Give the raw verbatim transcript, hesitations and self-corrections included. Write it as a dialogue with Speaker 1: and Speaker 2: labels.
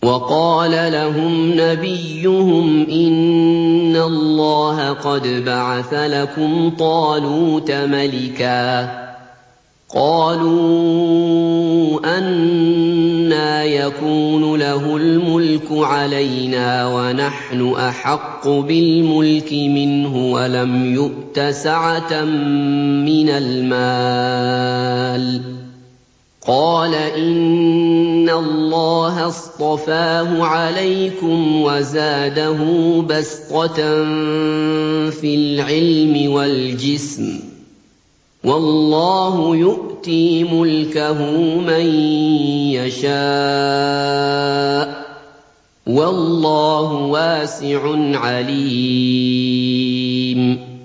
Speaker 1: وَقَالَ لَهُمْ نَبِيُّهُمْ إِنَّ اللَّهَ قَدْ بَعَثَ لَكُمْ طَالُوتَ مَلِكًا ۚ قَالُوا أَنَّىٰ يَكُونُ لَهُ الْمُلْكُ عَلَيْنَا وَنَحْنُ أَحَقُّ بِالْمُلْكِ مِنْهُ وَلَمْ يُؤْتَ سَعَةً مِّنَ الْمَالِ ۚ قَالَ إِنَّ اللَّهَ اصْطَفَاهُ عَلَيْكُمْ وَزَادَهُ بَسْطَةً فِي الْعِلْمِ وَالْجِسْمِ ۖ وَاللَّهُ يُؤْتِي مُلْكَهُ مَن يَشَاءُ ۚ وَاللَّهُ وَاسِعٌ عَلِيمٌ